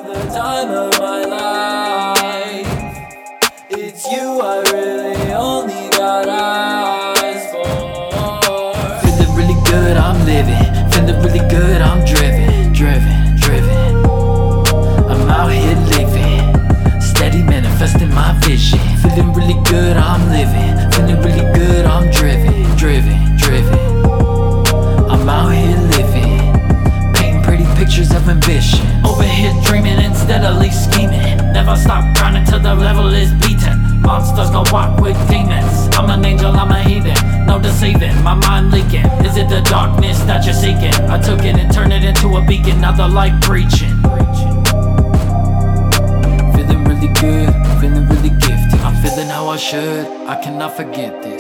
the time of my life. It's you I really only got eyes for. Feeling really good, I'm living. Feeling really good, I'm driven, driven, driven. I'm out here living, steady manifesting my vision. Feeling really good, I'm living. Feeling really good, I'm driven, driven, driven. I'm out here living, painting pretty pictures of ambition. Over here dreaming instead of least scheming. Never stop grinding till the level is beaten. Monsters gon' walk with demons. I'm an angel, I'm a heathen, no deceiving. My mind leaking, is it the darkness that you're seeking? I took it and turned it into a beacon, now the light preaching. Feeling really good, feeling really gifted. I'm feeling how I should, I cannot forget this.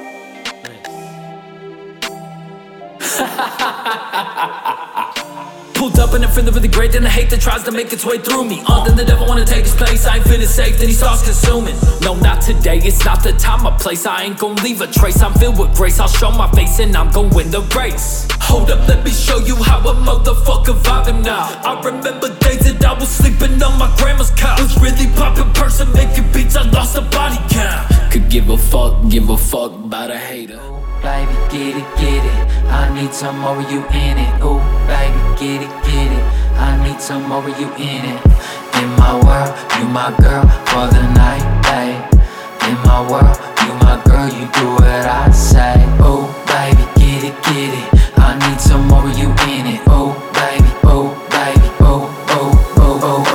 Pulled up and I'm feeling really great. Then the hate that tries to make its way through me. Then the devil wanna take his place. I ain't feeling safe, then he starts consuming. No, not today, it's not the time or place. I ain't gon' leave a trace, I'm filled with grace. I'll show my face and I'm gon' win the race. Hold up, let me show you how a motherfucker vibing now. I remember days that I was sleeping on my grandma's couch. Was really poppin' person, making beats, I lost a body count. Could give a fuck about a hater. Baby, get it, I need some more of you in it. Ooh, baby, get it, I need some more of you in it. In my world, you my girl for the night, babe. In my world, you my girl, you do what I say. Ooh, baby, get it, I need some more of you in it. Ooh, baby, ooh, baby, ooh, ooh, ooh, ooh.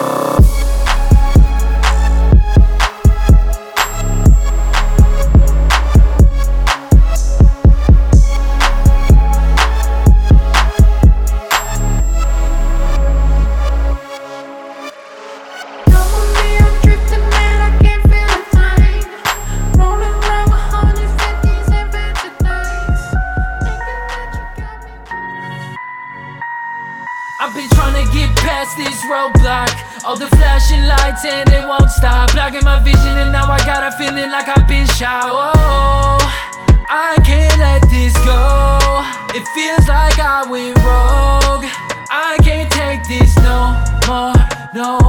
I've been trying to get past this roadblock. All the flashing lights and they won't stop. Blocking my vision and now I got a feeling like I've been shot. Oh, I can't let this go. It feels like I went rogue. I can't take this no more, no